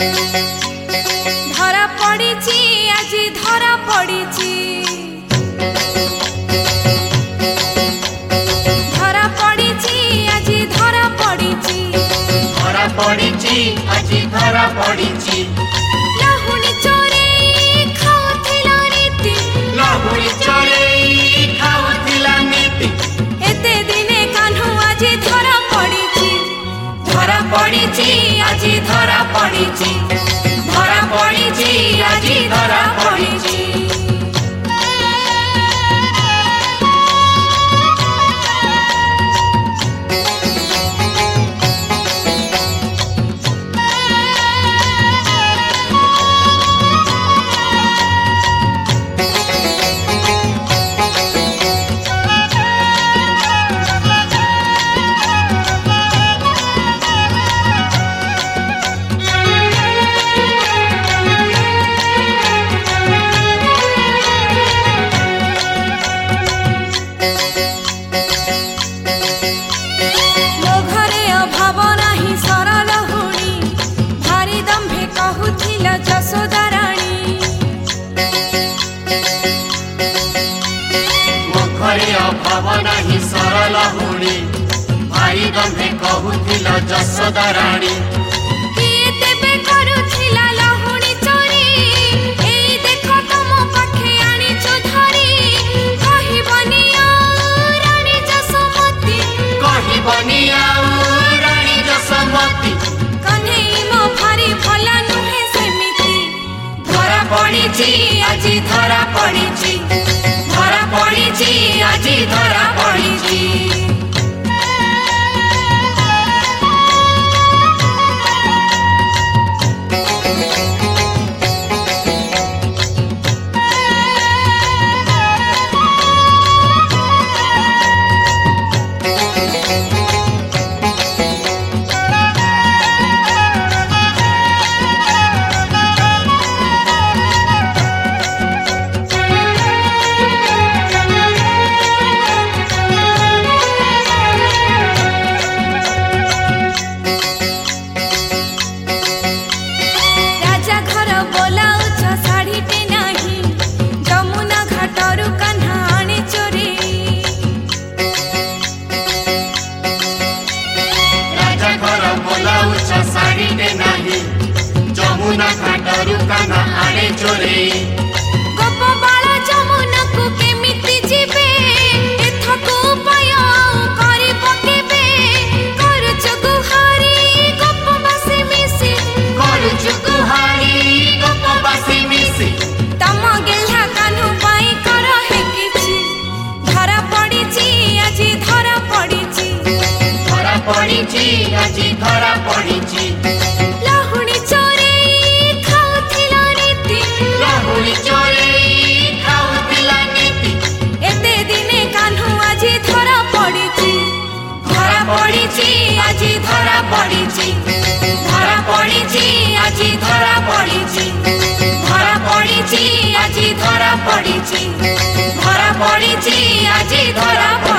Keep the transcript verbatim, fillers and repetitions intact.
धरा पड़ीची आज धरा पड़ीची धरा पड़ीची आज धरा पड़ीची धरा पड़ीची आज धरा पड़ीची लहुणी चोरेई खाउथिला नीति लहुणी चोरेई खाउथिला नीति एते दिने कान्हू आज धरा पड़ीची धरा पड़ीची आज धरा पड़ीची धरा पड़ीची आज धरा पड़ीची मो घरे अभाव नाही सरल हुणी भारी दंभे कहूथिला जसोदा राणी मुखरे अभाव नाही सरल हुणी भारी दंभे कहूथिला जसोदा राणी किए तेबे करूथिला लहुणी चोरी एई देखो तमो पाखे आनिछु धरी कहिबनी आ राणी जसोमती कहबनी आउ राणी जसोमती कन्हई मो भारी भला नुहे सेमिति धरा पड़ीची आज धरा पड़ीची धरा पड़ीची आज धरा पड़ीची राजा घर बोलाउछ साड़ीटे नाही जमुना घाटरू कान्हा आणे चोरी राजा घर बोलाउछ साड़ीटे नाही जमुना घाटरू कान्हा आणे चोरी गोपबाळ जमुनाକୁ केमिति जिबे एथको उपाय करि पकेबे करूछ गुहारी गोपबासी मिसी करूछ गुहारी गोपबासी मिसी तम गेल्हा कान्हू पाई कर हे किछि धरा पड़ीची आज धरा पड़ीची धरा पड़ीची आज धरा पड़ीची लहुणी चोरेई खाउथिला नीति लहुणी चोरेई खाउथिला नीति एते दिने कान्हू आज धरा पड़ीची धरा पड़ीची आज धरा पड़ीची धरा पड़ीची आज धरा पड़ीची धरा पड़ीची आज धरा पड़ीची धरा पड़ीची आज धरा